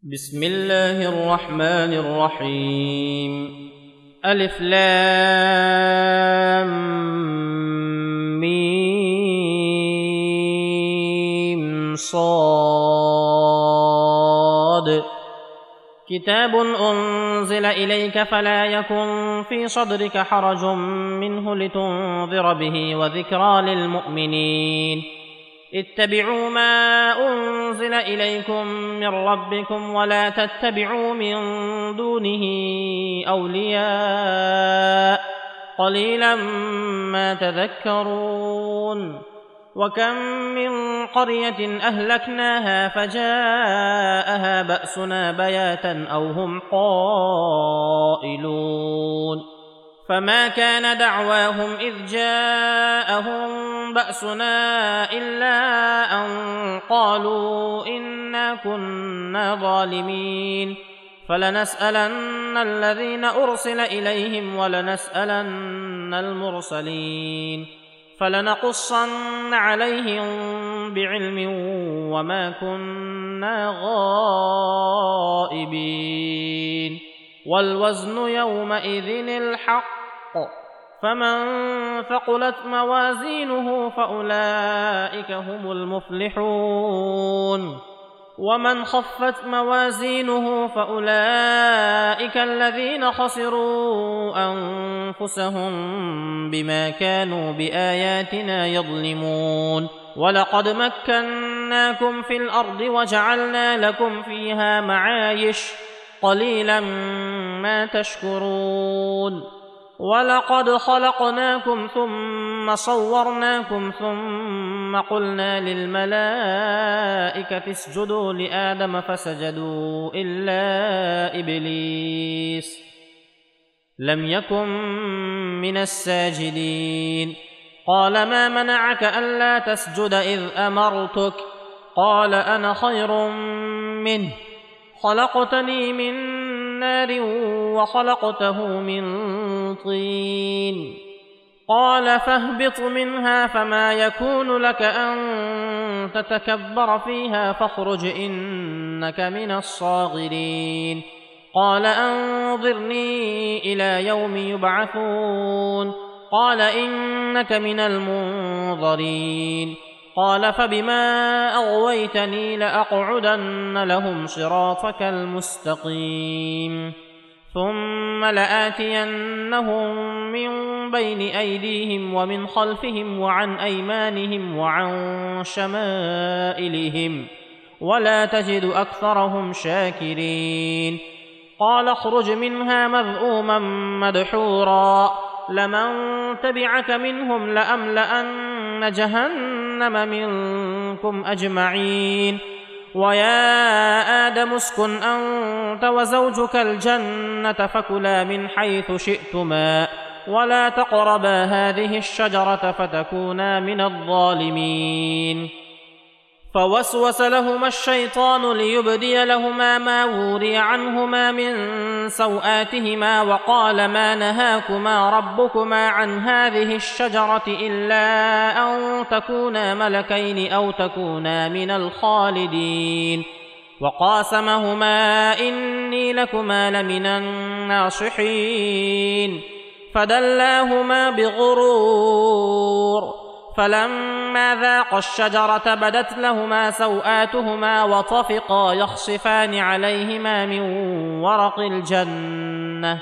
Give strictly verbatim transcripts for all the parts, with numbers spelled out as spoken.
بسم الله الرحمن الرحيم. ألف لام ميم صاد. كتاب أنزل إليك فلا يكن في صدرك حرج منه لتنذر به وذكرى للمؤمنين. اتبعوا ما أنزل إليكم من ربكم ولا تتبعوا من دونه أولياء قليلا ما تذكرون. وكم من قرية أهلكناها فجاءها بأسنا بياتا أو هم قائلون. فما كان دعواهم إذ جاءهم بأسنا إلا أن قالوا إنا كنا ظالمين. فلنسألن الذين أرسل إليهم ولنسألن المرسلين فلنقصن عليهم بعلم وما كنا غائبين. والوزن يومئذ الحق فمن ثقلت موازينه فأولئك هم المفلحون. ومن خفت موازينه فأولئك الذين خسروا أنفسهم بما كانوا بآياتنا يظلمون. ولقد مكناكم في الأرض وجعلنا لكم فيها معايش قليلا ما تشكرون. ولقد خلقناكم ثم صورناكم ثم قلنا للملائكة اسجدوا لآدم فسجدوا إلا إبليس لم يكن من الساجدين. قال ما منعك ألا تسجد إذ أمرتك؟ قال أنا خير منه خلقتني من نار وخلقته من طين. قال فاهبط منها فما يكون لك أن تتكبر فيها فاخرج إنك من الصاغرين. قال أنظرني إلى يوم يبعثون. قال إنك من المنظرين. قال فبما أغويتني لأقعدن لهم صراطك المستقيم ثم لآتينهم من بين أيديهم ومن خلفهم وعن أيمانهم وعن شمائلهم ولا تجد أكثرهم شاكرين. قال اخرج منها مذءوما مدحورا لمن تبعك منهم لأملأن جهنم منكم أجمعين. ويا آدم اسكن أنت وزوجك الجنة فكلا من حيث شئتما ولا تقربا هذه الشجرة فتكونا من الظالمين. فوسوس لهما الشيطان ليبدي لهما ما وري عنهما من سوآتهما وقال ما نهاكما ربكما عن هذه الشجرة إلا أن تكونا ملكين أو تكونا من الخالدين. وقاسمهما إني لكما لمن الناصحين فدلاهما بغرور. فلما ذاقا الشجرة بدت لهما سوآتهما وطفقا يخصفان عليهما من ورق الجنة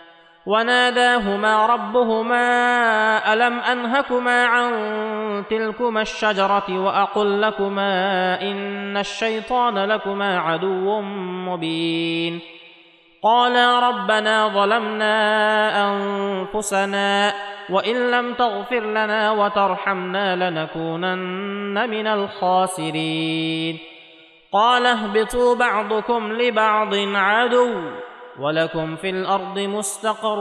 وناداهما ربهما ألم أنهكما عن تلكما الشجرة وأقل لكما إن الشيطان لكما عدو مبين. قالا ربنا ظلمنا أنفسنا وإن لم تغفر لنا وترحمنا لنكونن من الخاسرين. قال اهبطوا بعضكم لبعض عدو ولكم في الأرض مستقر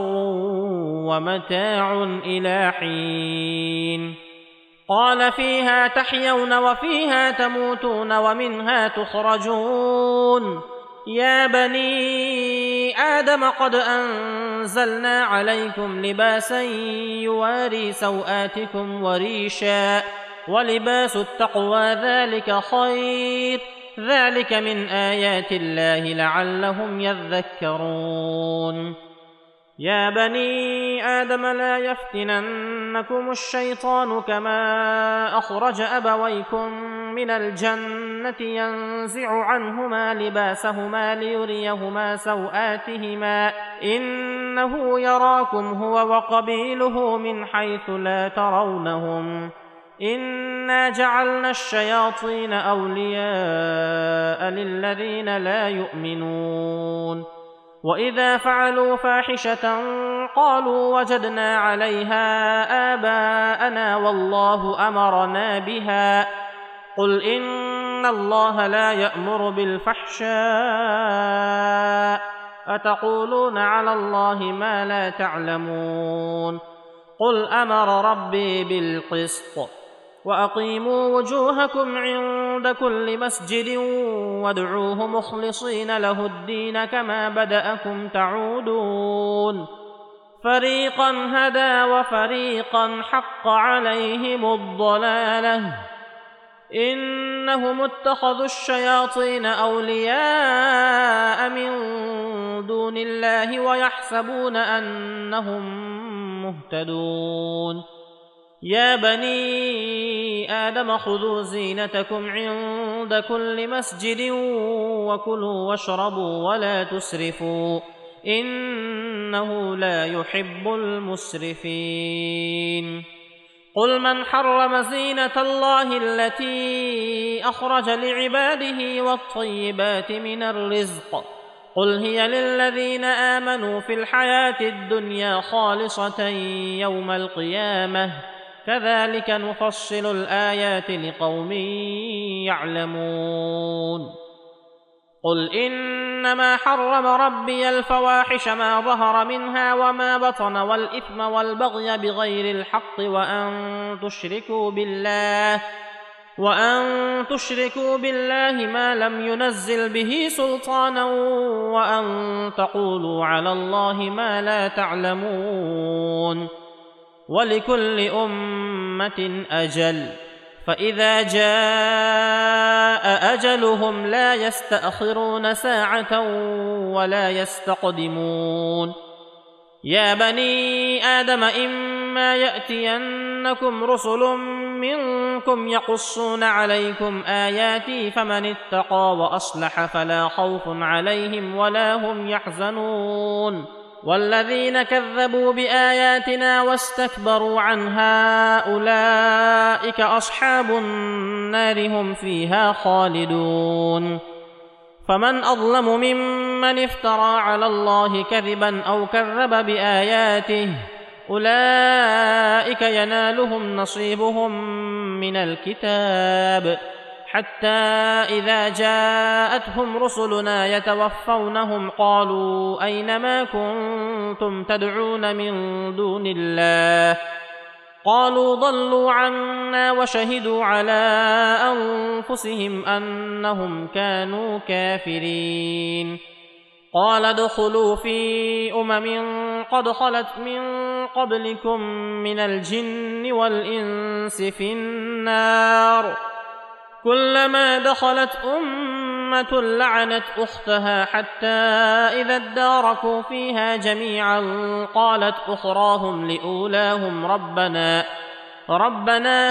ومتاع إلى حين. قال فيها تحيون وفيها تموتون ومنها تخرجون. يا بني آدم قد أنزلنا عليكم لباسا يواري سوآتكم وريشا ولباس التقوى ذلك خير ذلك من آيات الله لعلهم يذكرون يا بني آدم لا يفتننكم الشيطان كما أخرج أبويكم من الجنة ينزع عنهما لباسهما ليريهما سوآتهما إنه يراكم هو وقبيله من حيث لا ترونهم إنا جعلنا الشياطين أولياء للذين لا يؤمنون وإذا فعلوا فاحشة قالوا وجدنا عليها آباءنا والله أمرنا بها قل إن الله لا يأمر بالفحشاء أتقولون على الله ما لا تعلمون قل أمر ربي بالقسط وأقيموا وجوهكم عند كل مسجد وادعوه مخلصين له الدين كما بدأكم تعودون فريقا هدى وفريقا حق عليهم الضلالة إنهم اتخذوا الشياطين أولياء من دون الله ويحسبون أنهم مهتدون يا بني آدم خذوا زينتكم عند كل مسجد وكلوا واشربوا ولا تسرفوا إنه لا يحب المسرفين قل من حرم زينة الله التي أخرج لعباده والطيبات من الرزق قل هي للذين آمنوا في الحياة الدنيا خالصة يوم القيامة كذلك نفصل الآيات لقوم يعلمون قل إنما حرم ربي الفواحش ما ظهر منها وما بطن والإثم والبغي بغير الحق وأن تشركوا بالله وأن تشركوا بالله ما لم ينزل به سلطانا وأن تقولوا على الله ما لا تعلمون ولكل أمة أجل فإذا جاء أجلهم لا يستأخرون ساعة ولا يستقدمون يا بني آدم إما يأتينكم رسل منكم يقصون عليكم آياتي فمن اتقى وأصلح فلا خوف عليهم ولا هم يحزنون والذين كذبوا بآياتنا واستكبروا عنها أولئك أصحاب النار هم فيها خالدون فمن أظلم ممن افترى على الله كذبا أو كذب بآياته أولئك ينالهم نصيبهم من الكتاب حتى إذا جاءتهم رسلنا يتوفونهم قالوا أين ما كنتم تدعون من دون الله قالوا ضلوا عنا وشهدوا على أنفسهم أنهم كانوا كافرين قال ادخلوا في أمم قد خلت من قبلكم من الجن والإنس في النار كلما دخلت أمة لعنت أختها حتى إذا اداركوا فيها جميعا قالت أخراهم لأولاهم ربنا ربنا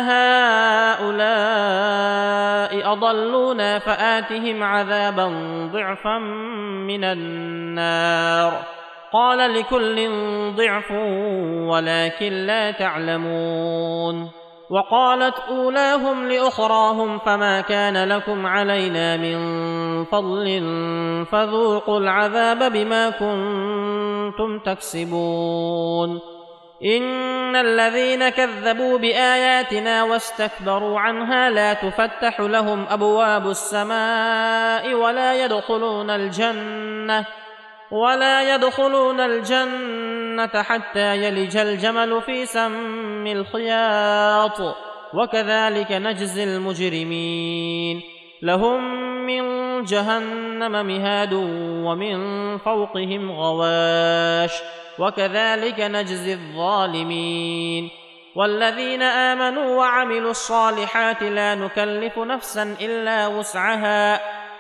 هؤلاء أضلونا فآتهم عذابا ضعفا من النار قال لكل ضعف ولكن لا تعلمون وقالت أولاهم لأخراهم فما كان لكم علينا من فضل فذوقوا العذاب بما كنتم تكسبون إن الذين كذبوا بآياتنا واستكبروا عنها لا تفتح لهم أبواب السماء ولا يدخلون الجنة ولا يدخلون الجنة حتى يلج الجمل في سم الخياط وكذلك نجزي المجرمين لهم من جهنم مهاد ومن فوقهم غواش وكذلك نجزي الظالمين والذين آمنوا وعملوا الصالحات لا نكلف نفسا إلا وسعها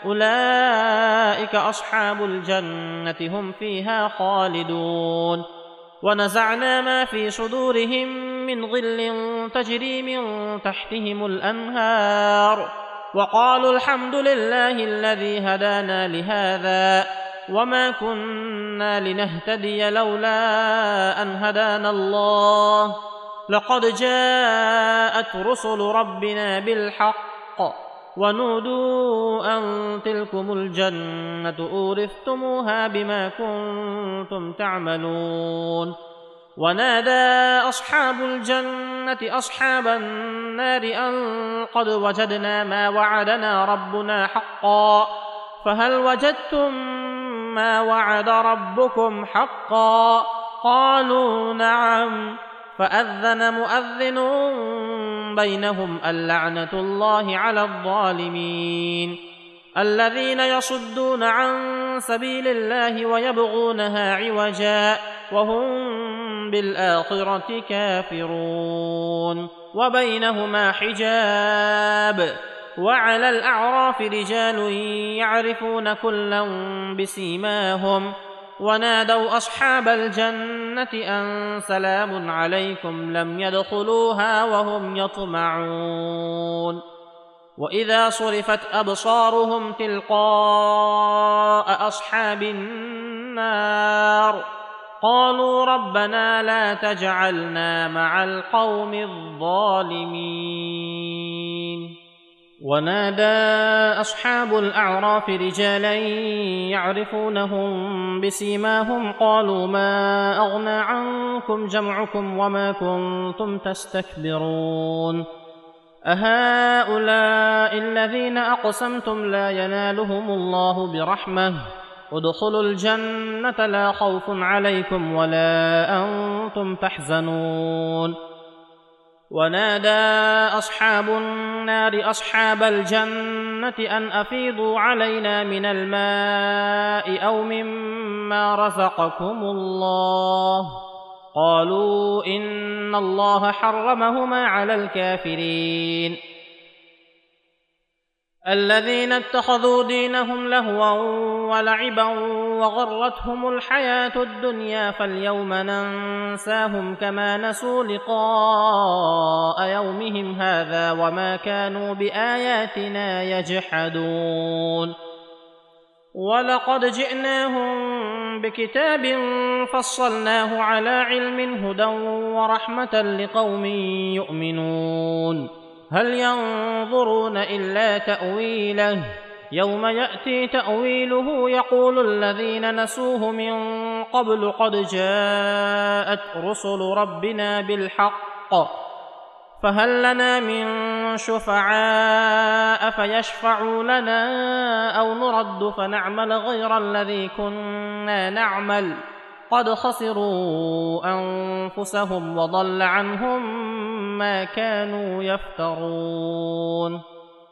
أولئك أصحاب الجنة هم فيها خالدون. ونزعنا ما في صدورهم من غل تجري من تحتهم الأنهار وقالوا الحمد لله الذي هدانا لهذا وما كنا لنهتدي لولا أن هدانا الله لقد جاءت رسل ربنا بالحق ونودوا أن تلكم الجنة أورثتموها بما كنتم تعملون. ونادى أصحاب الجنة أصحاب النار أن قد وجدنا ما وعدنا ربنا حقا فهل وجدتم ما وعد ربكم حقا؟ قالوا نعم. فأذن مؤذن بينهم اللعنة الله على الظالمين الذين يصدون عن سبيل الله ويبغونها عوجا وهم بالآخرة كافرون. وبينهما حجاب وعلى الأعراف رجال يعرفون كلا بسيماهم ونادوا أصحاب الجنة أن سلام عليكم لم يدخلوها وهم يطمعون. وإذا صرفت أبصارهم تلقاء أصحاب النار قالوا ربنا لا تجعلنا مع القوم الظالمين. ونادى أصحاب الأعراف رجالا يعرفونهم بسيماهم قالوا ما أغنى عنكم جمعكم وما كنتم تستكبرون أهؤلاء الذين أقسمتم لا ينالهم الله برحمة ادخلوا الجنة لا خوف عليكم ولا أنتم تحزنون. ونادى أصحاب النار أصحاب الجنة أن أفيضوا علينا من الماء أو مما رزقكم الله قالوا إن الله حرمهما على الكافرين الذين اتخذوا دينهم لهوا ولعبا وغرتهم الحياة الدنيا فاليوم ننساهم كما نسوا لقاء يومهم هذا وما كانوا بآياتنا يجحدون. ولقد جئناهم بكتاب فصلناه على علم هدى ورحمة لقوم يؤمنون هل ينظرون إلا تأويله يوم يأتي تأويله يقول الذين نسوه من قبل قد جاءت رسل ربنا بالحق فهل لنا من شفعاء فيشفعوا لنا أو نرد فنعمل غير الذي كنا نعمل قد خسروا أنفسهم وضل عنهم ما كانوا يفترون.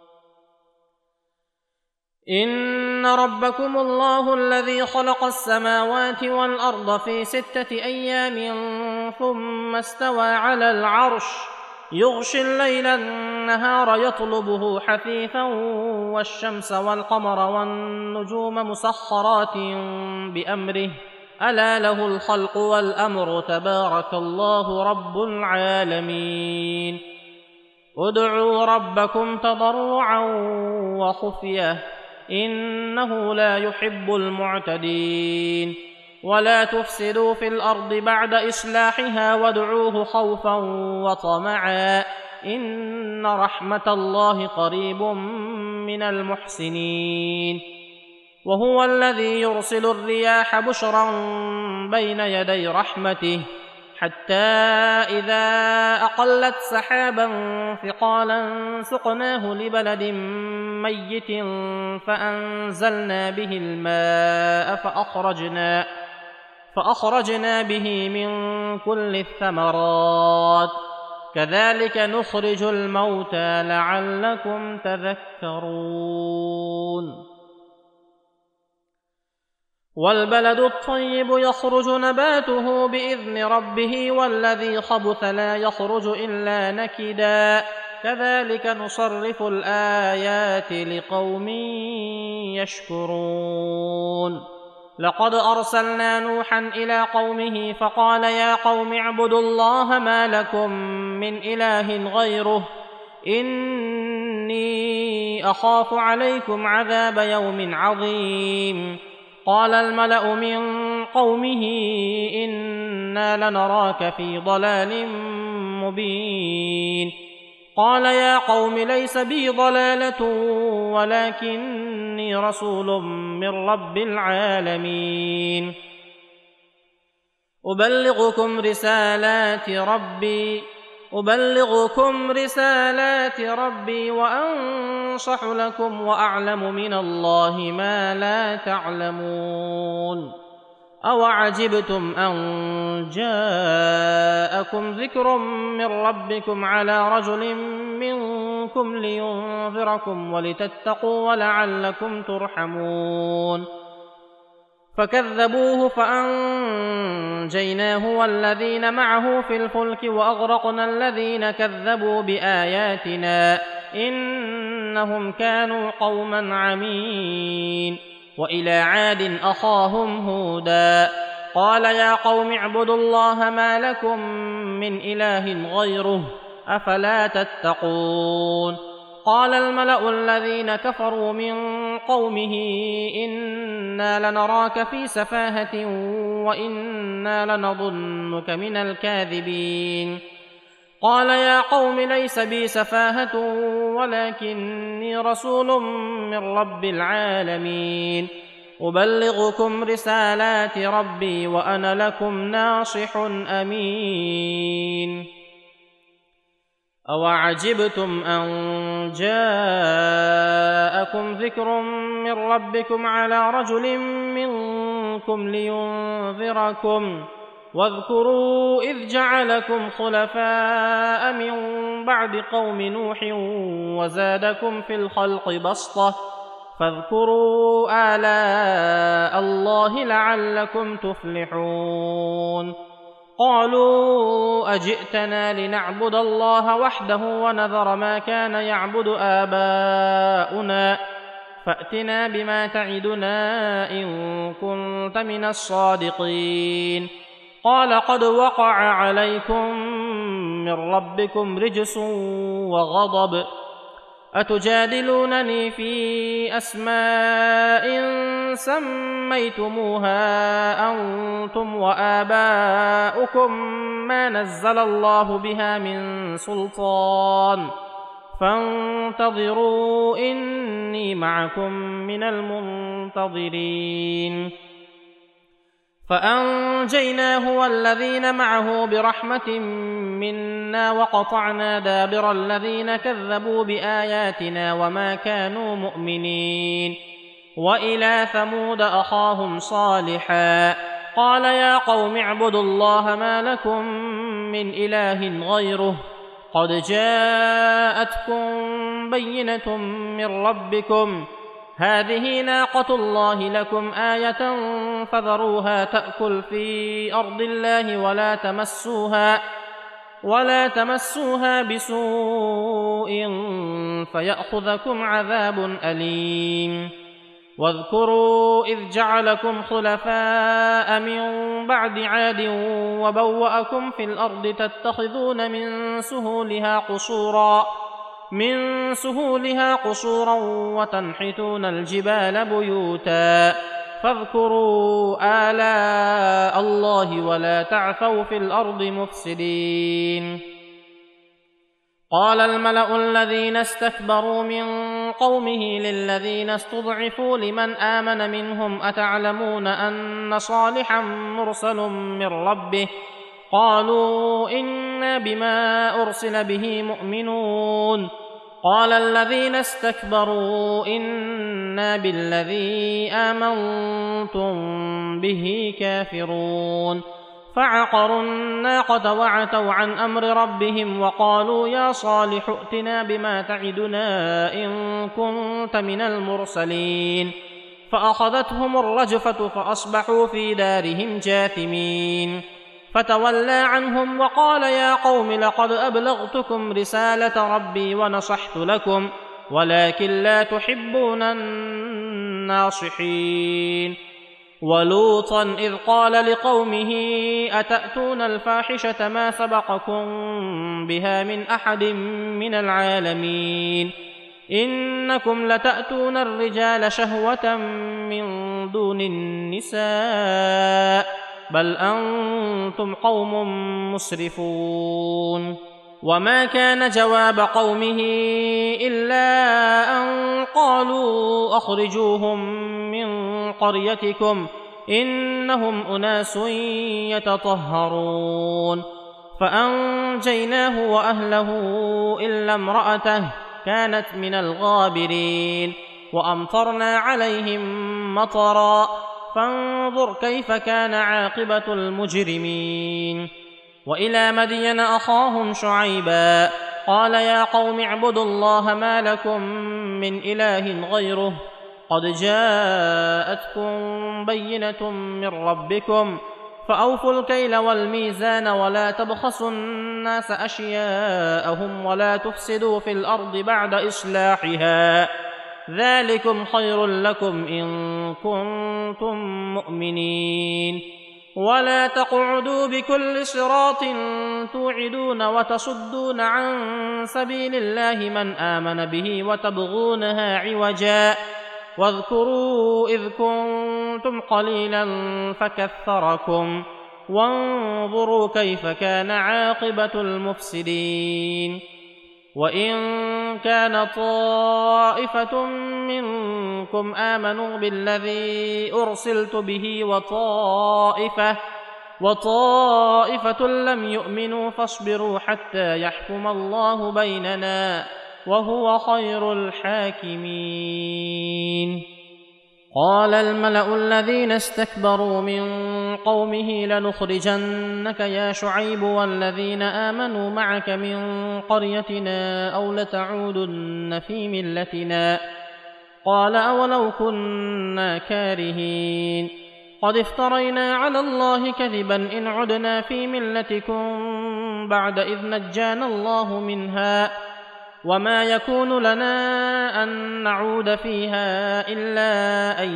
إن ربكم الله الذي خلق السماوات والأرض في ستة أيام ثم استوى على العرش يغشي الليل النهار يطلبه حثيثا والشمس والقمر والنجوم مسخرات بأمره ألا له الخلق والأمر تبارك الله رب العالمين. ادعوا ربكم تضرعا وخفية إنه لا يحب المعتدين ولا تفسدوا في الأرض بعد إصلاحها وادعوه خوفا وطمعا إن رحمة الله قريب من المحسنين. وهو الذي يرسل الرياح بشرا بين يدي رحمته حتى إذا أقلت سحابا ثقالا سقناه لبلد ميت فأنزلنا به الماء فأخرجنا, فأخرجنا به من كل الثمرات كذلك نخرج الموتى لعلكم تذكرون. والبلد الطيب يخرج نباته بإذن ربه والذي خبث لا يخرج إلا نكدا كذلك نصرف الآيات لقوم يشكرون. لقد أرسلنا نوحا إلى قومه فقال يا قوم اعبدوا الله ما لكم من إله غيره إني أخاف عليكم عذاب يوم عظيم. قال الملأ من قومه إنا لنراك في ضلال مبين. قال يا قوم ليس بي ضلالة ولكني رسول من رب العالمين أبلغكم رسالات ربي أبلغكم رسالات ربي وأنصح لكم وأعلم من الله ما لا تعلمون. أوعجبتم أن جاءكم ذكر من ربكم على رجل منكم لينذركم ولتتقوا ولعلكم ترحمون. فكذبوه فأنجيناه والذين معه في الفلك وأغرقنا الذين كذبوا بآياتنا إنهم كانوا قوما عمين. وإلى عاد أخاهم هودا قال يا قوم اعبدوا الله ما لكم من إله غيره أفلا تتقون. قال الملأ الذين كفروا من قومه إنا لنراك في سفاهة وإنا لنظنك من الكاذبين. قال يا قوم ليس بي سفاهة ولكني رسول من رب العالمين أبلغكم رسالات ربي وأنا لكم ناصح أمين. أوعجبتم أن جاءكم ذكر من ربكم على رجل منكم لينذركم واذكروا إذ جعلكم خلفاء من بعد قوم نوح وزادكم في الخلق بسطة فاذكروا آلاء الله لعلكم تفلحون. قالوا أجئتنا لنعبد الله وحده ونذر ما كان يعبد آباؤنا فأتنا بما تعدنا إن كنت من الصادقين. قال قد وقع عليكم من ربكم رجس وغضب أتجادلونني في أسماء سميتموها أنتم وآباؤكم ما نزل الله بها من سلطان فانتظروا إني معكم من المنتظرين. فأنجيناه والذين معه برحمة منا وقطعنا دابر الذين كذبوا بآياتنا وما كانوا مؤمنين. وإلى ثمود أخاهم صالحا قال يا قوم اعبدوا الله ما لكم من إله غيره قد جاءتكم بينة من ربكم هذه ناقة الله لكم آية فذروها تأكل في أرض الله ولا تمسوها ولا تمسوها بسوء فيأخذكم عذاب أليم. واذكروا إذ جعلكم خلفاء من بعد عاد وبوأكم في الأرض تتخذون من سهولها قصورا من سهولها قصورا وتنحتون الجبال بيوتا فاذكروا آلاء الله ولا تعثوا في الأرض مفسدين. قال الملأ الذين استكبروا من قومه للذين استضعفوا لمن آمن منهم أتعلمون أن صالحا مرسل من ربه قالوا إنا بما أرسل به مؤمنون. قال الذين استكبروا إنا بالذي آمنتم به كافرون. فعقروا الناقة وعتوا عن أمر ربهم وقالوا يا صالح ائتنا بما تعدنا إن كنت من المرسلين. فأخذتهم الرجفة فأصبحوا في دارهم جاثمين. فتولى عنهم وقال يا قوم لقد أبلغتكم رسالة ربي ونصحت لكم ولكن لا تحبون الناصحين. ولوطا إذ قال لقومه أتأتون الفاحشة ما سبقكم بها من أحد من العالمين إنكم لتأتون الرجال شهوة من دون النساء بل أنتم قوم مسرفون. وما كان جواب قومه إلا أن قالوا أخرجوهم من قريتكم إنهم أناس يتطهرون. فأنجيناه وأهله إلا امرأته كانت من الغابرين وأمطرنا عليهم مطرا فانظر كيف كان عاقبة المجرمين. وإلى مدين أخاهم شعيبا قال يا قوم اعبدوا الله ما لكم من إله غيره قد جاءتكم بينة من ربكم فأوفوا الكيل والميزان ولا تبخسوا الناس أشياءهم ولا تفسدوا في الأرض بعد إصلاحها ذلكم خير لكم إن كنتم مؤمنين. ولا تقعدوا بكل صراط توعدون وتصدون عن سبيل الله من آمن به وتبغونها عوجا واذكروا إذ كنتم قليلا فكثركم وانظروا كيف كان عاقبة المفسدين. وإن كان طائفة منكم آمنوا بالذي أرسلت به وطائفة, وطائفة لم يؤمنوا فاصبروا حتى يحكم الله بيننا وهو خير الحاكمين. قال الملأ الذين استكبروا من قومه لنخرجنك يا شعيب والذين آمنوا معك من قريتنا أو لتعودن في ملتنا قال أولو كنا كارهين قد افترينا على الله كذبا إن عدنا في ملتكم بعد إذ نجانا الله منها وما يكون لنا أن نعود فيها إلا أن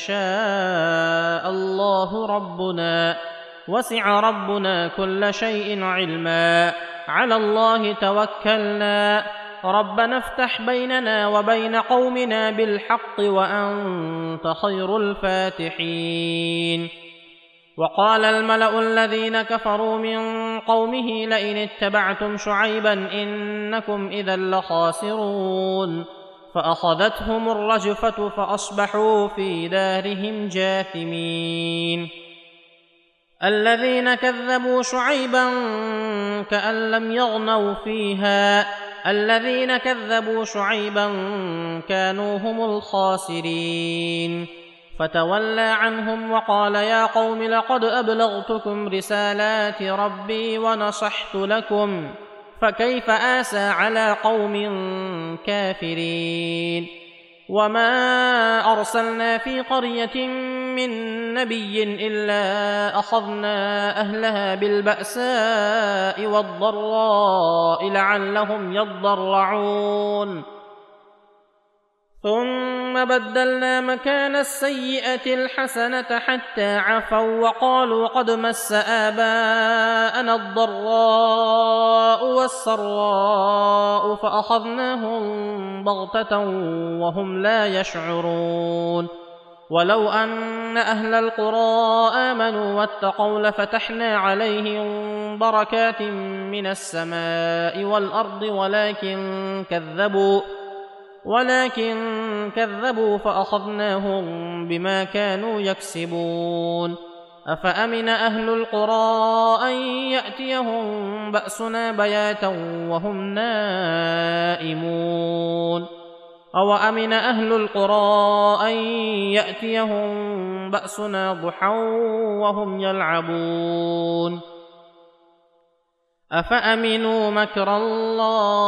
يشاء الله ربنا وسع ربنا كل شيء علما على الله توكلنا ربنا افتح بيننا وبين قومنا بالحق وأنت خير الفاتحين. وقال الملأ الذين كفروا من قومه لئن اتبعتم شعيبا إنكم إذا لخاسرون فأخذتهم الرجفة فأصبحوا في دارهم جاثمين. الذين كذبوا شعيبا كأن لم يغنوا فيها الذين كذبوا شعيبا كانوا هم الخاسرين. فتولى عنهم وقال يا قوم لقد أبلغتكم رسالات ربي ونصحت لكم فكيف آسى على قوم كافرين. وما أرسلنا في قرية من نبي إلا أخذنا أهلها بالبأساء والضراء لعلهم يضرعون ثم بدلنا مكان السيئة الحسنة حتى عفوا وقالوا قد مس آباءنا الضراء والسراء فأخذناهم بغتة وهم لا يشعرون. ولو أن أهل القرى آمنوا واتقوا لفتحنا عليهم بركات من السماء والأرض ولكن كذبوا ولكن كذبوا فأخذناهم بما كانوا يكسبون. أفأمن أهل القرى أن يأتيهم بأسنا بياتا وهم نائمون أو أمن أهل القرى أن يأتيهم بأسنا ضحى وهم يلعبون. أفأمنوا مكر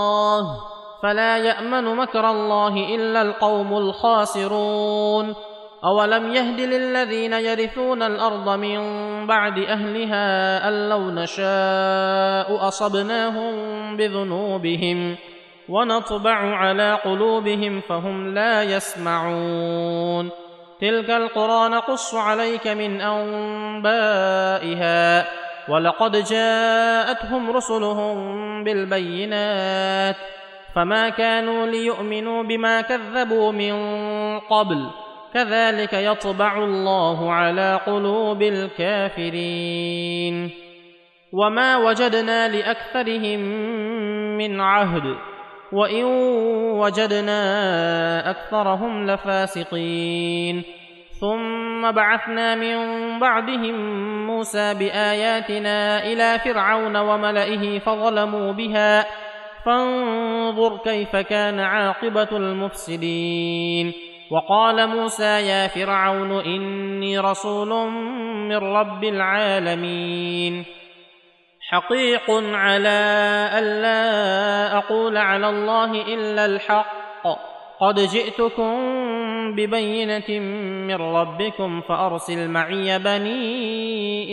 الله فلا يأمن مكر الله إلا القوم الخاسرون. أولم يهد للذين يرثون الأرض من بعد أهلها أن لو نشاء أصبناهم بذنوبهم ونطبع على قلوبهم فهم لا يسمعون تلك القرى نقص عليك من أنبائها ولقد جاءتهم رسلهم بالبينات فما كانوا ليؤمنوا بما كذبوا من قبل كذلك يطبع الله على قلوب الكافرين وما وجدنا لأكثرهم من عهد وإن وجدنا أكثرهم لفاسقين ثم بعثنا من بعدهم موسى بآياتنا إلى فرعون وملئه فظلموا بها فانظر كيف كان عاقبة المفسدين وقال موسى يا فرعون إني رسول من رب العالمين حقيق على ألا أقول على الله إلا الحق قد جئتكم ببينة من ربكم فأرسل معي بني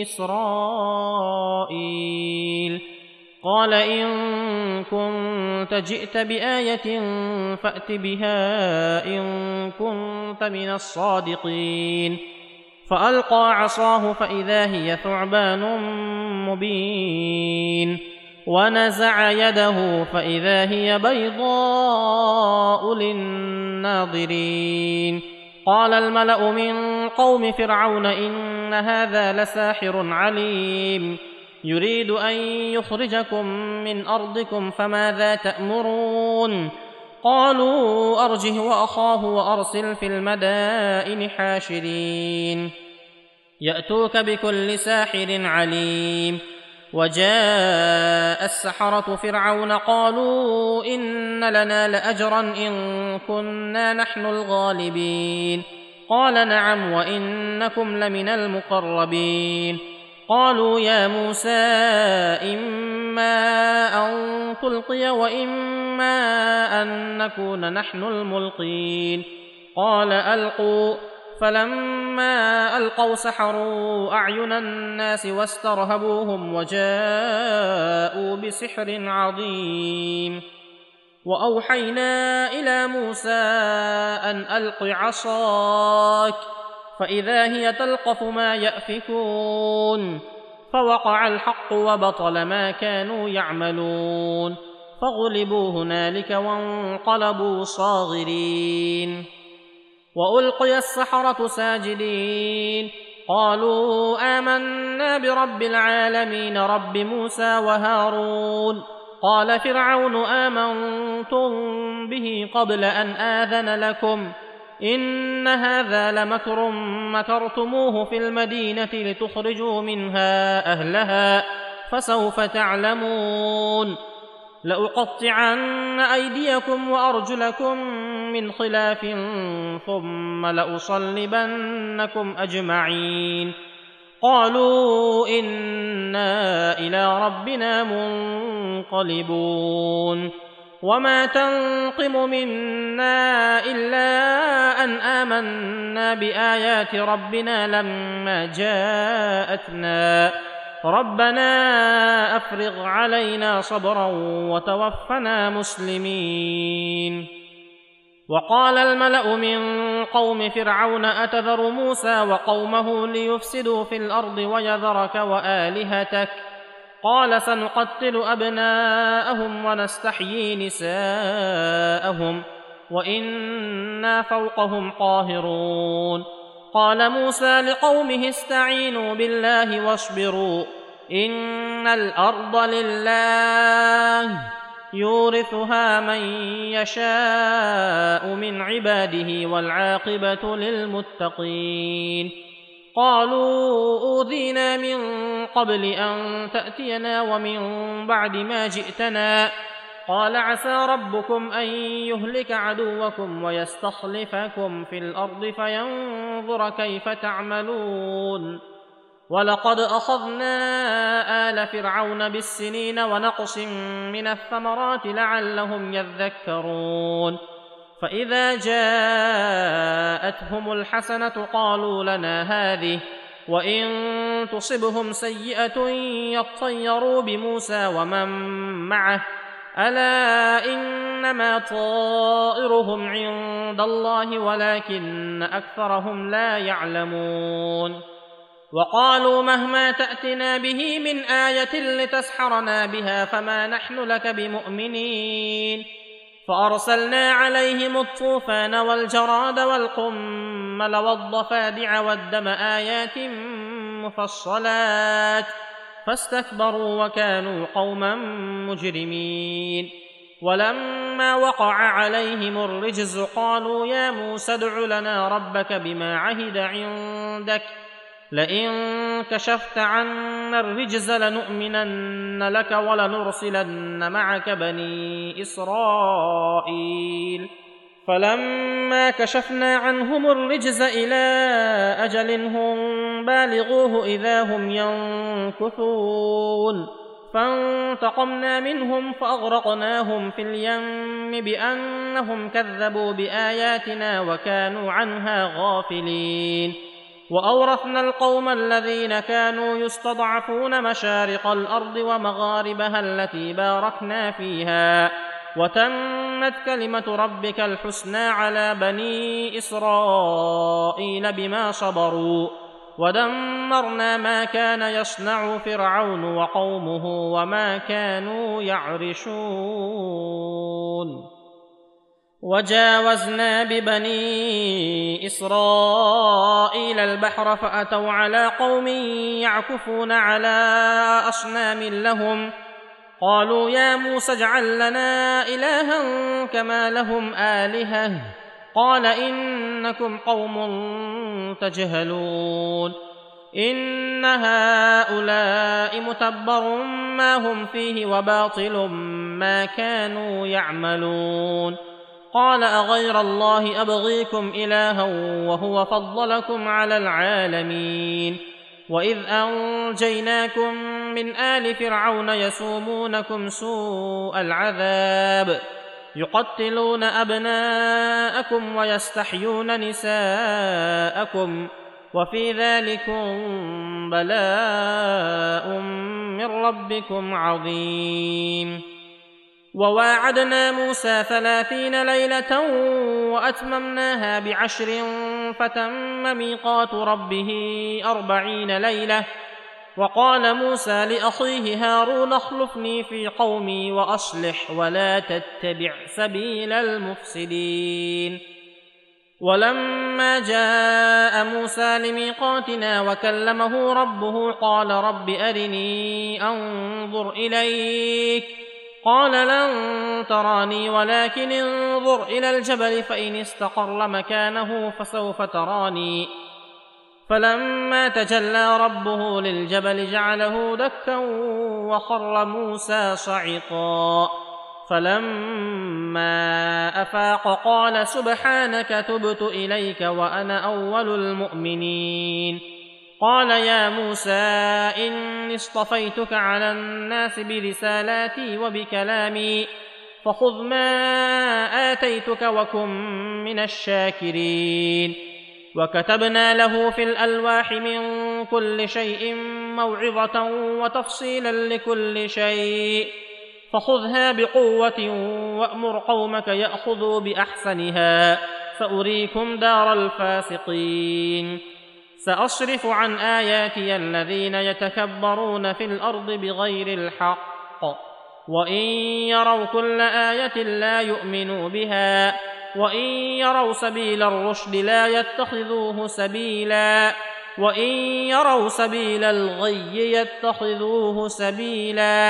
إسرائيل قال إن كنت جئت بآية فأت بها إن كنت من الصادقين فألقى عصاه فإذا هي ثعبان مبين ونزع يده فإذا هي بيضاء للناظرين قال الملأ من قوم فرعون إن هذا لساحر عليم يريد أن يخرجكم من أرضكم فماذا تأمرون قالوا أرجه وأخاه وأرسل في المدائن حاشرين يأتوك بكل ساحر عليم وجاء السحرة فرعون قالوا إن لنا لأجرا إن كنا نحن الغالبين قال نعم وإنكم لمن المقربين قالوا يا موسى إما أن تلقي وإما أن نكون نحن الملقين قال ألقوا فلما ألقوا سحروا أعين الناس واسترهبوهم وجاءوا بسحر عظيم وأوحينا إلى موسى أن ألق عصاك فإذا هي تلقف ما يأفكون فوقع الحق وبطل ما كانوا يعملون فغلبوا هنالك وانقلبوا صاغرين وألقي السحرة ساجدين قالوا آمنا برب العالمين رب موسى وهارون قال فرعون آمنتم به قبل أن آذن لكم إن هذا لمكر مكرتموه في المدينة لتخرجوا منها أهلها فسوف تعلمون لأقطعن أيديكم وأرجلكم من خلاف ثم لأصلبنكم أجمعين قالوا إنا إلى ربنا منقلبون وما تنقم منا إلا أن آمنا بآيات ربنا لما جاءتنا ربنا أفرغ علينا صبرا وتوفنا مسلمين وقال الملأ من قوم فرعون أتذر موسى وقومه ليفسدوا في الأرض ويذرك وآلهتك قال سنقتل أبناءهم ونستحيي نساءهم وإنا فوقهم قاهرون قال موسى لقومه استعينوا بالله واصبروا إن الأرض لله يورثها من يشاء من عباده والعاقبة للمتقين قالوا أوذينا من قبل أن تأتينا ومن بعد ما جئتنا قال عسى ربكم أن يهلك عدوكم ويستخلفكم في الأرض فينظر كيف تعملون ولقد أخذنا آل فرعون بالسنين ونقص من الثمرات لعلهم يذكرون فإذا جاءتهم الحسنة قالوا لنا هذه، وإن تصبهم سيئة يطيروا بموسى ومن معه، ألا إنما طائرهم عند الله ولكن أكثرهم لا يعلمون. وقالوا مهما تأتنا به من آية لتسحرنا بها فما نحن لك بمؤمنين. فأرسلنا عليهم الطوفان والجراد والقمل والضفادع والدم آيات مفصلات فاستكبروا وكانوا قوما مجرمين. ولما وقع عليهم الرجز قالوا يا موسى ادع لنا ربك بما عهد عندك لئن كشفت عنا الرجز لنؤمنن لك ولنرسلن معك بني إسرائيل. فلما كشفنا عنهم الرجز إلى أجل هم بالغوه إذا هم ينكثون فانتقمنا منهم فأغرقناهم في اليم بأنهم كذبوا بآياتنا وكانوا عنها غافلين. وأورثنا القوم الذين كانوا يستضعفون مشارق الأرض ومغاربها التي باركنا فيها، وتمت كلمة ربك الحسنى على بني إسرائيل بما صبروا، ودمرنا ما كان يصنع فرعون وقومه وما كانوا يعرشون. وجاوزنا ببني إسرائيل البحر فأتوا على قوم يعكفون على أصنام لهم قالوا يا موسى اجعل لنا إلها كما لهم آلهة قال إنكم قوم تجهلون. إن هؤلاء متبر ما هم فيه وباطل ما كانوا يعملون. قال أغير الله أبغيكم إلها وهو فضلكم على العالمين. وإذ أنجيناكم من آل فرعون يسومونكم سوء العذاب يقتلون أبناءكم ويستحيون نساءكم وفي ذلكم بلاء من ربكم عظيم. وواعدنا موسى ثلاثين ليلة وأتممناها بعشر فتم ميقات ربه أربعين ليلة. وقال موسى لأخيه هارون اخلفني في قومي وأصلح ولا تتبع سبيل المفسدين. ولما جاء موسى لميقاتنا وكلمه ربه قال رب أرني أنظر إليك قال لن تراني ولكن انظر إلى الجبل فإن استقر مكانه فسوف تراني. فلما تجلى ربه للجبل جعله دكا وخر موسى صعقا. فلما أفاق قال سبحانك تبت إليك وأنا أول المؤمنين. قال يا موسى إني اصطفيتك على الناس برسالاتي وبكلامي فخذ ما آتيتك وكن من الشاكرين. وكتبنا له في الألواح من كل شيء موعظة وتفصيلا لكل شيء فخذها بقوة وأمر قومك يأخذوا بأحسنها سأريكم دار الفاسقين. سأصرف عن آياتي الذين يتكبرون في الأرض بغير الحق وإن يروا كل آية لا يؤمنوا بها وإن يروا سبيل الرشد لا يتخذوه سبيلا وإن يروا سبيل الغي يتخذوه سبيلا.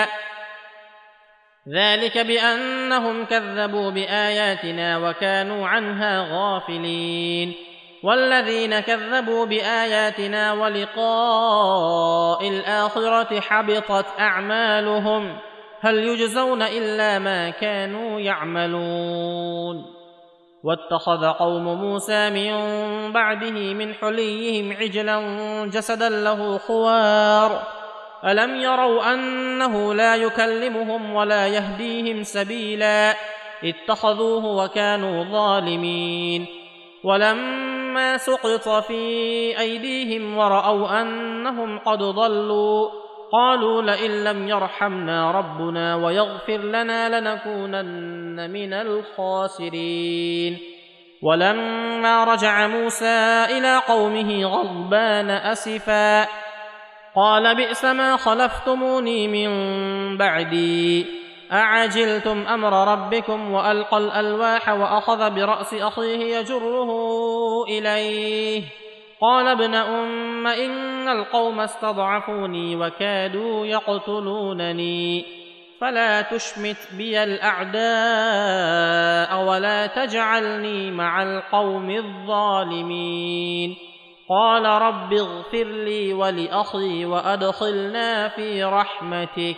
ذلك بأنهم كذبوا بآياتنا وكانوا عنها غافلين. والذين كذبوا بآياتنا ولقاء الآخرة حبطت أعمالهم هل يجزون إلا ما كانوا يعملون. واتخذ قوم موسى من بعده من حليهم عجلا جسدا له خوار ألم يروا أنه لا يكلمهم ولا يهديهم سبيلا اتخذوه وكانوا ظالمين. ولما سقط في أيديهم ورأوا أنهم قد ضلوا قالوا لئن لم يرحمنا ربنا ويغفر لنا لنكونن من الخاسرين. ولما رجع موسى إلى قومه غضبان أسفا قال بئس ما خلفتموني من بعدي أعجلتم أمر ربكم وألقى الألواح وأخذ برأس أخيه يجره إليه قال ابن أم إن القوم استضعفوني وكادوا يقتلونني فلا تشمت بي الأعداء ولا تجعلني مع القوم الظالمين. قال رب اغفر لي ولأخي وأدخلنا في رحمتك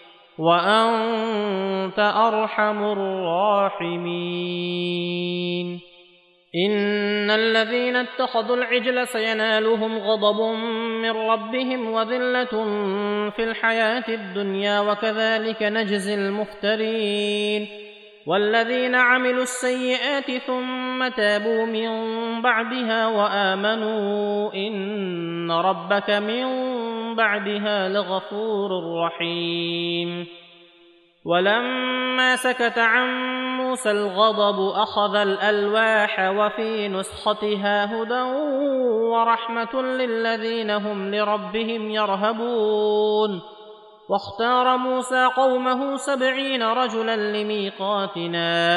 وأنت أرحم الراحمين. إن الذين اتخذوا العجل سينالهم غضب من ربهم وذلة في الحياة الدنيا وكذلك نجزي المفترين. والذين عملوا السيئات ثم تابوا من بعدها وآمنوا إن ربك من بعدها لغفور رحيم. ولما سكت عن موسى الغضب أخذ الألواح وفي نسختها هدى ورحمة للذين هم لربهم يرهبون. واختار موسى قومه سبعين رجلا لميقاتنا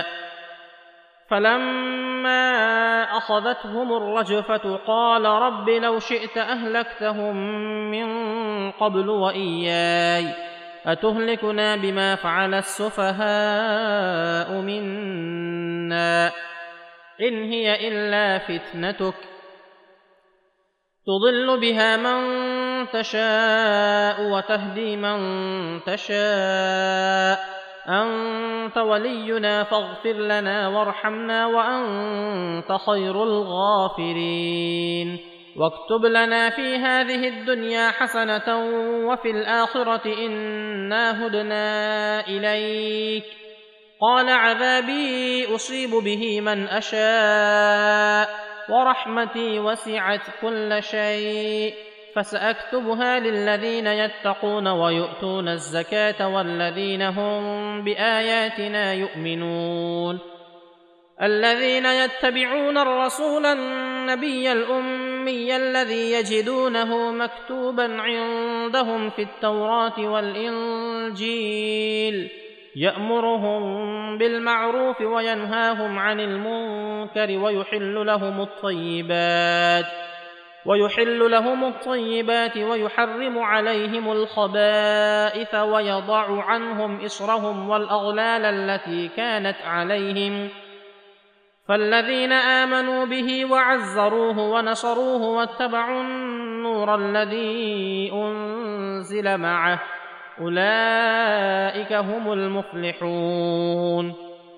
فلما أخذتهم الرجفة قال رب لو شئت أهلكتهم من قبل وإياي أتهلكنا بما فعل السفهاء منا إن هي إلا فتنتك تضل بها من تشاء وتهدي من تشاء أنت ولينا فاغفر لنا وارحمنا وأنت خير الغافرين. واكتب لنا في هذه الدنيا حسنة وفي الآخرة إنا هدنا إليك قال عذابي أصيب به من أشاء ورحمتي وسعت كل شيء فسأكتبها للذين يتقون ويؤتون الزكاة والذين هم بآياتنا يؤمنون. الذين يتبعون الرسول النبي الأمي الذي يجدونه مكتوبا عندهم في التوراة والإنجيل يأمرهم بالمعروف وينهاهم عن المنكر ويحل لهم الطيبات ويحل لهم الطيبات ويحرم عليهم الخبائث ويضع عنهم إصرهم والأغلال التي كانت عليهم فالذين آمنوا به وعزروه ونصروه واتبعوا النور الذي أنزل معه أولئك هم المفلحون.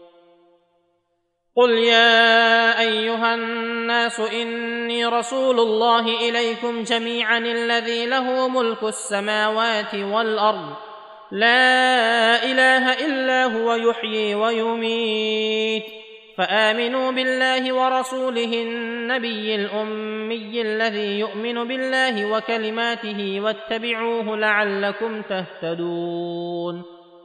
قل يا أيها الناس إني رسول الله إليكم جميعا الذي له ملك السماوات والأرض لا إله إلا هو يحيي ويميت فآمنوا بالله ورسوله النبي الأمي الذي يؤمن بالله وكلماته واتبعوه لعلكم تهتدون.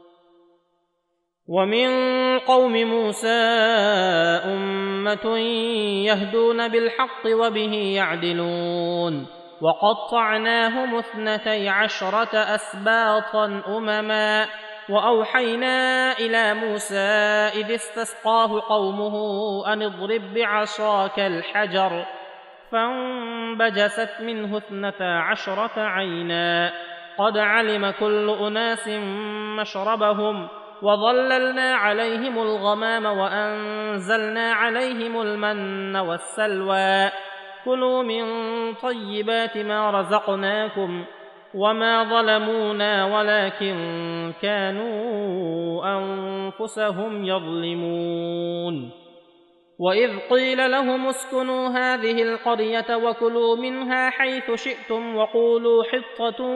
ومن قوم موسى أمة يهدون بالحق وبه يعدلون وقطعناهم اثنتي عشرة أسباطا أمما وأوحينا إلى موسى إذ استسقاه قومه أن اضرب بعصاك الحجر فانبجست منه اثنتا عشرة عينا قد علم كل أناس مشربهم وظللنا عليهم الغمام وأنزلنا عليهم المن والسلوى كلوا من طيبات ما رزقناكم وما ظلمونا ولكن كانوا أنفسهم يظلمون. وإذ قيل لهم اسكنوا هذه القرية وكلوا منها حيث شئتم وقولوا حطة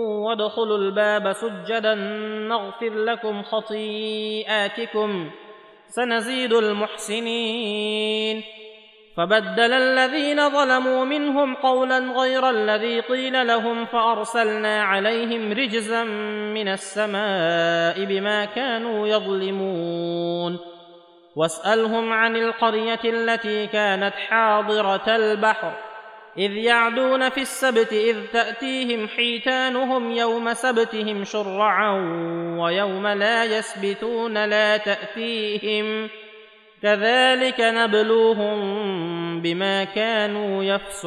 وادخلوا الباب سجدا نغفر لكم خطيئاتكم سنزيد المحسنين. فبدل الذين ظلموا منهم قولا غير الذي قيل لهم فأرسلنا عليهم رجزا من السماء بما كانوا يظلمون. واسألهم عن القرية التي كانت حاضرة البحر إذ يعدون في السبت إذ تأتيهم حيتانهم يوم سبتهم شرعا ويوم لا يسبتون لا تأتيهم كذلك نبلوهم بما كانوا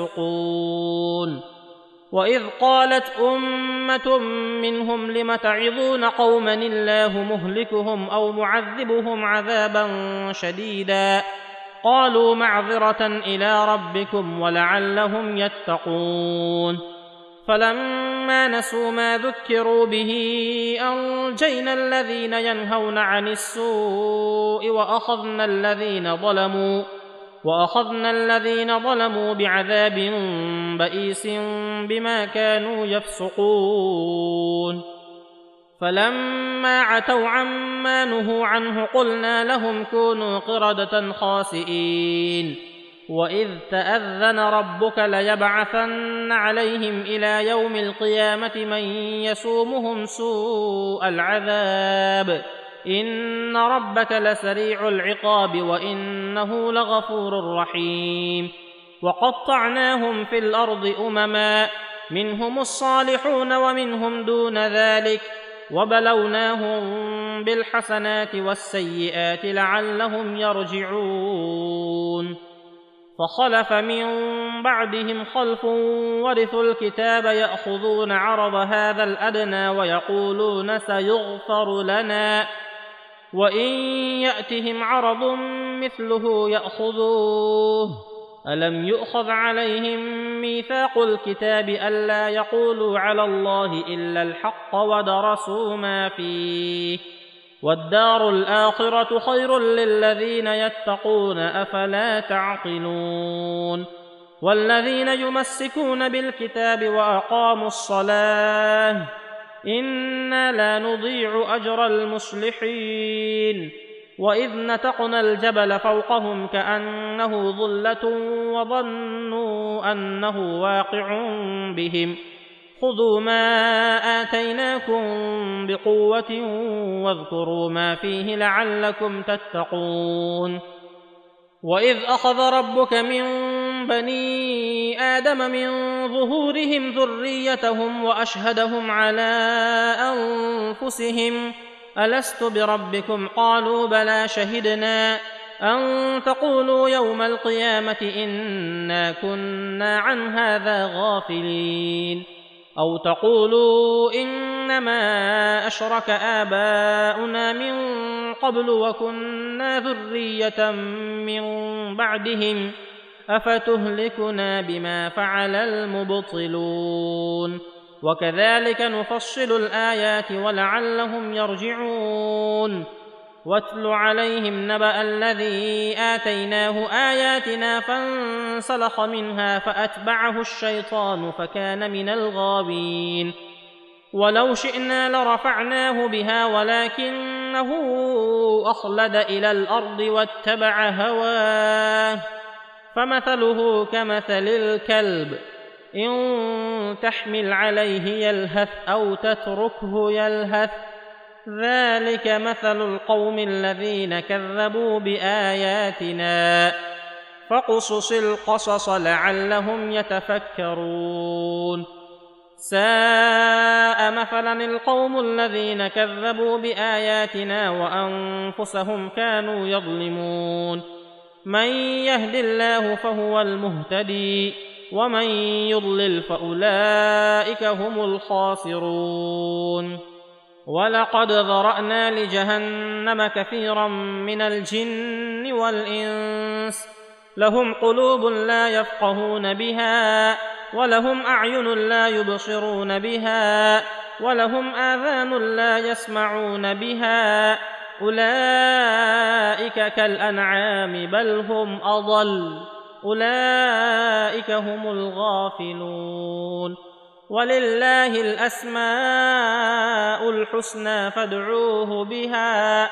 يفسقون. وإذ قالت أمة منهم لم تعظون قوما الله مهلكهم أو معذبهم عذابا شديدا قالوا معذرة إلى ربكم ولعلهم يتقون. فلما نسوا ما ذكروا به أنجينا الذين ينهون عن السوء وأخذنا الذين ظلموا وأخذنا الذين ظلموا بعذاب بئيس بما كانوا يفسقون. فلما عتوا عما نهوا عنه قلنا لهم كونوا قردة خاسئين. وإذ تأذن ربك ليبعثن عليهم إلى يوم القيامة من يسومهم سوء العذاب إن ربك لسريع العقاب وإنه لغفور رحيم. وقطعناهم في الأرض أمما منهم الصالحون ومنهم دون ذلك وبلوناهم بالحسنات والسيئات لعلهم يرجعون. فخلف من بعدهم خلف ورثوا الكتاب يأخذون عرض هذا الأدنى ويقولون سيغفر لنا وإن يأتهم عرض مثله يأخذوه. ألم يؤخذ عليهم ميثاق الكتاب ألا يقولوا على الله إلا الحق ودرسوا ما فيه والدار الآخرة خير للذين يتقون أفلا تعقلون. والذين يمسكون بالكتاب وأقاموا الصلاة إنا لا نضيع أجر المصلحين. وإذ نتقنا الجبل فوقهم كأنه ظلة وظنوا أنه واقع بهم خذوا ما آتيناكم بقوة واذكروا ما فيه لعلكم تتقون. وإذ أخذ ربك من بني آدم من ظهورهم ذريتهم وأشهدهم على أنفسهم ألست بربكم قالوا بلى شهدنا أن تقولوا يوم القيامة إنا كنا عن هذا غافلين أو تقولوا إنما أشرك آباؤنا من قبل وكنا ذرية من بعدهم أفتهلكنا بما فعل المبطلون. وكذلك نفصل الآيات ولعلهم يرجعون. واتل عليهم نبأ الذي آتيناه آياتنا فانسلخ منها فأتبعه الشيطان فكان من الغاوين. ولو شئنا لرفعناه بها ولكنه أخلد إلى الأرض واتبع هواه فمثله كمثل الكلب إن تحمل عليه يلهث أو تتركه يلهث ذلك مثل القوم الذين كذبوا بآياتنا فاقصص القصص لعلهم يتفكرون. ساء مثلا القوم الذين كذبوا بآياتنا وأنفسهم كانوا يظلمون. من يهد الله فهو المهتدي ومن يضلل فأولئك هم الخاسرون. ولقد ذرأنا لجهنم كثيرا من الجن والإنس لهم قلوب لا يفقهون بها ولهم أعين لا يبصرون بها ولهم آذان لا يسمعون بها أولئك كالأنعام بل هم أضل أولئك هم الغافلون. ولله الأسماء الحسنى فادعوه بها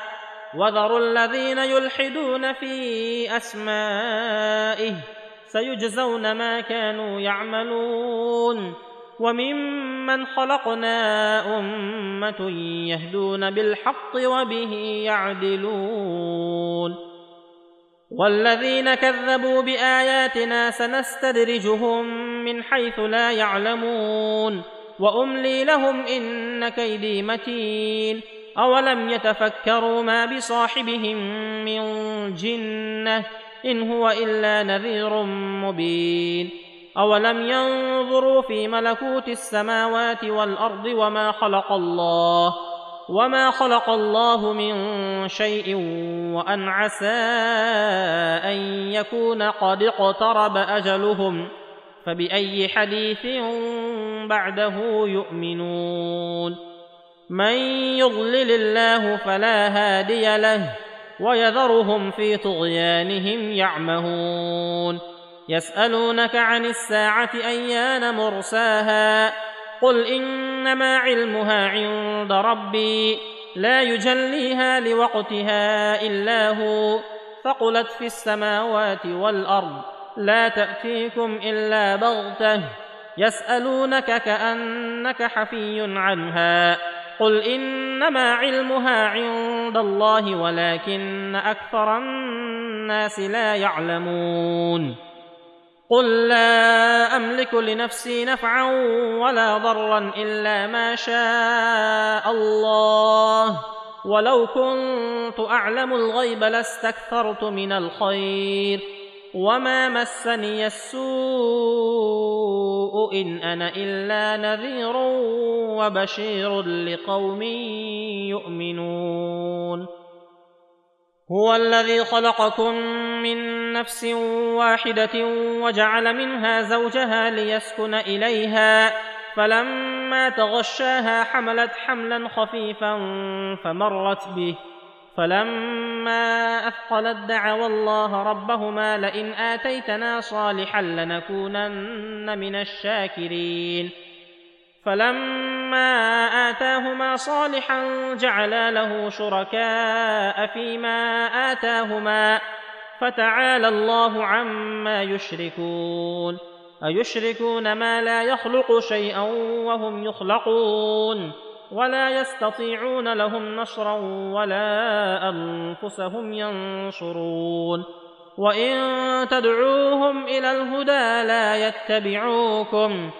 وذروا الذين يلحدون في أسمائه سيجزون ما كانوا يعملون وممن خلقنا أمة يهدون بالحق وبه يعدلون والذين كذبوا بآياتنا سنستدرجهم من حيث لا يعلمون وأملي لهم إن كيدي متين أولم يتفكروا ما بصاحبهم من جنة إن هو إلا نذير مبين أولم ينظروا في ملكوت السماوات والأرض وما خلق الله وما خلق الله من شيء وأن عسى أن يكون قد اقترب أجلهم فبأي حديث بعده يؤمنون من يضلل الله فلا هادي له ويذرهم في طغيانهم يعمهون يسألونك عن الساعة أيان مرساها قل إنما علمها عند ربي لا يجليها لوقتها إلا هو ثقلت في السماوات والأرض لا تأتيكم إلا بغتة يسألونك كأنك حفي عنها قل إنما علمها عند الله ولكن أكثر الناس لا يعلمون قل لا أملك لنفسي نفعا ولا ضرا إلا ما شاء الله ولو كنت أعلم الغيب لاستكثرت من الخير وما مسني السوء إن أنا إلا نذير وبشير لقوم يؤمنون هو الذي خلقكم من نفس واحدة وجعل منها زوجها ليسكن إليها فلما تغشاها حملت حملا خفيفا فمرت به فلما أثقلت دعوا الله ربهما لئن آتيتنا صالحا لنكونن من الشاكرين فلما آتاهما صالحا جعلا له شركاء فيما آتاهما فتعالى الله عما يشركون أيشركون ما لا يخلق شيئا وهم يخلقون ولا يستطيعون لهم نصرا ولا أنفسهم ينصرون وإن تدعوهم إلى الهدى لا يتبعوكم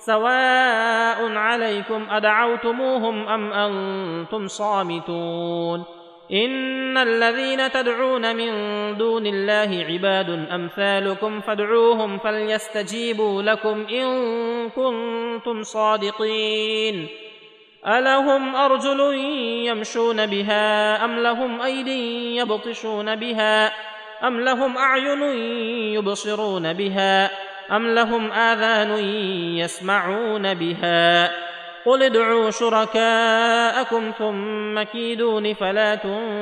سواء عليكم أدعوتموهم أم أنتم صامتون إن الذين تدعون من دون الله عباد أمثالكم فادعوهم فليستجيبوا لكم إن كنتم صادقين ألهم أرجل يمشون بها أم لهم أيدي يبطشون بها أم لهم أعين يبصرون بها أم لهم آذان يسمعون بها قل ادعوا شركاءكم ثم كيدون فلا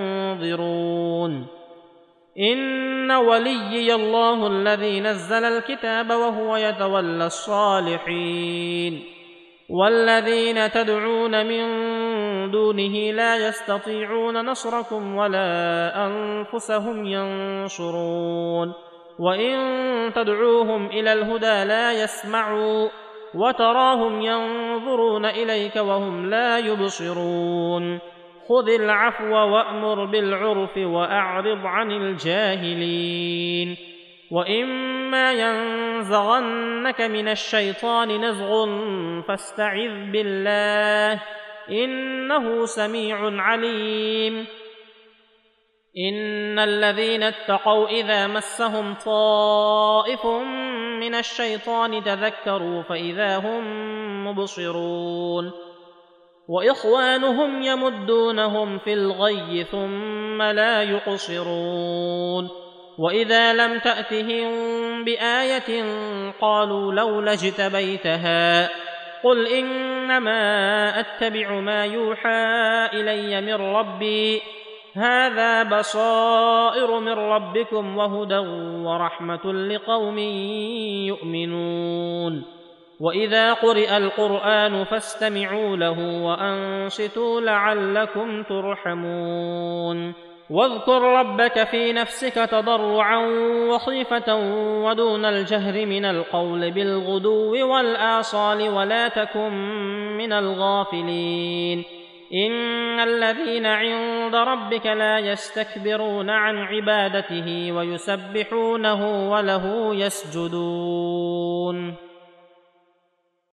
تنظرون إن وليي الله الذي نزل الكتاب وهو يتولى الصالحين والذين تدعون من دونه لا يستطيعون نصركم ولا أنفسهم ينصرون وإن تدعوهم إلى الهدى لا يسمعوا وتراهم ينظرون إليك وهم لا يبصرون خذ العفو وأمر بالعرف وأعرض عن الجاهلين وإما ينزغنك من الشيطان نزغ فاستعذ بالله إنه سميع عليم إن الذين اتقوا إذا مسهم طائف من الشيطان تذكروا فإذا هم مبصرون وإخوانهم يمدونهم في الغي ثم لا يقصرون وإذا لم تأتهم بآية قالوا لولا اجتبيتها قل إنما أتبع ما يوحى إلي من ربي هذا بصائر من ربكم وهدى ورحمة لقوم يؤمنون وإذا قرئ القرآن فاستمعوا له وأنصتوا لعلكم ترحمون واذكر ربك في نفسك تضرعا وخيفة ودون الجهر من القول بالغدو والآصال ولا تكن من الغافلين إن الذين عند ربك لا يستكبرون عن عبادته ويسبحونه وله يسجدون